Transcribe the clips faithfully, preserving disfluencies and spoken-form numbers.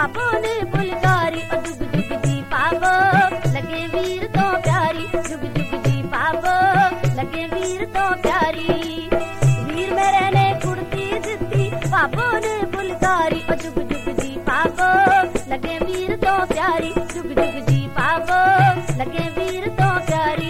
पापो ने फुलकारी ओ जुग जुग जी पापो लगे वीर तो प्यारी जुग जुग जी पापो लगे वीर तो प्यारी वीर मेरे ने कुर्ती दित्ती पापो ने फुलकारी ओ जुग जुग जी पापो लगे वीर तो प्यारी जुग जुग जी पापो लगे वीर तो प्यारी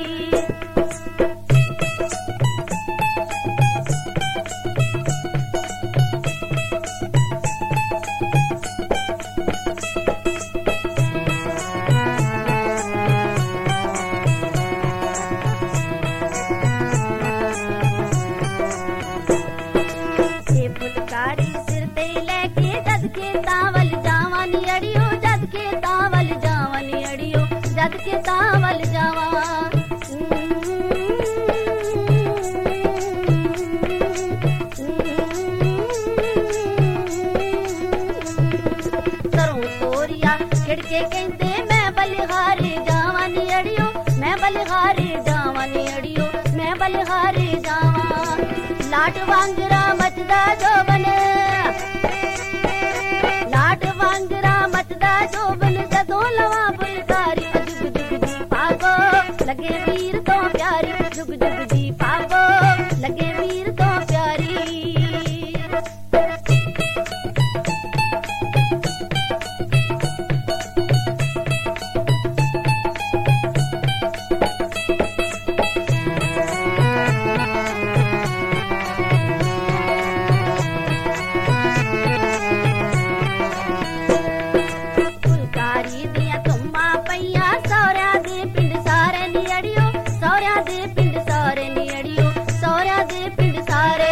जद के तावल जावा करूं तोरिया खिड़के कहते मैं बलिहारे जावा नियड़ियो मैं बलिहारे जावा नियड़ियो मैं बलिहारे जावा लाट वांगरा मचदा जो बने लाट वांगरा मचदा जो बने जदों लवा फुलकारी लगे वीर तो प्यारी जुग जुग जी पापो लगे वीर तो प्यारी फुलकारी दिया तुम्मा पैया सौरा दे पिंड सारे सौर्या दे पिंड सारे नियड़ियो सौर्या दे पिंड सारे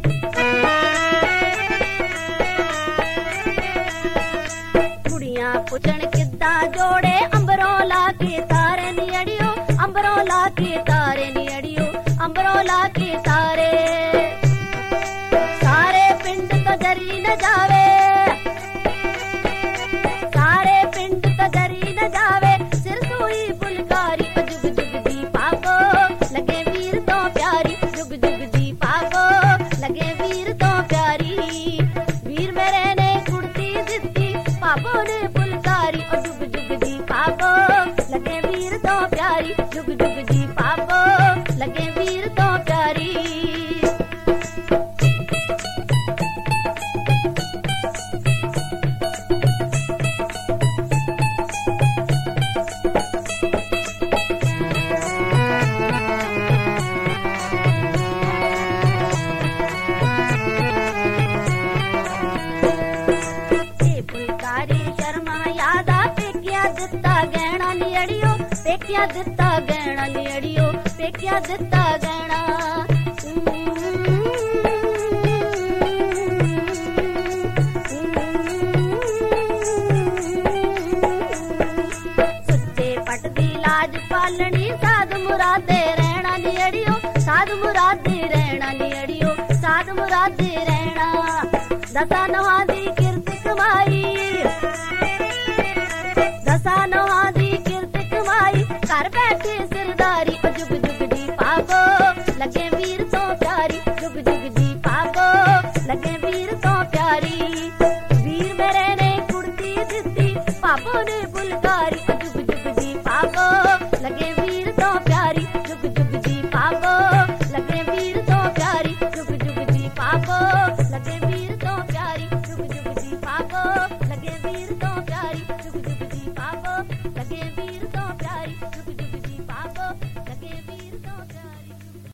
कुड़ियां पुछण किद्दा जोड़े अंबरों ला के तारे नियड़ियो अंबरों ला के तारे नियड़ियो अंबरों ला के तारे सारे पिंड तो जरी न जावे सारे पिंड तो जरी न जावे सिर सोई फुलकारी जुग जुग जी पापो लगे वीर तो प्यारी जुग जुग जी पापो लगे वीर तो प्यारी वीर मेरे ने कुर्ती दित्ती पापो ने फुलकारी और जुग जुग जी पापो लगे वीर तो प्यारी जुग जुग जी पापो लगे वीर तो प्यारी पेकिया दिता गहना नियड़ियो पेकिया दिता गहना सुच्चे पट दी लाज पालनी साध मुरादे रहना नियड़ियो साध मुरादे रहना नियड़ियो साध मुरादे रहना दसा नवा दी किरत कमाई दसा नवा दी घर बैठे सिरदारी ओ जुग जुग जी पापो लगे वीर तो प्यारी जुग जुग जी पापो लगे वीर तो प्यारी वीर मेरे ने कुर्ती दित्ती पापो ने फुलकारी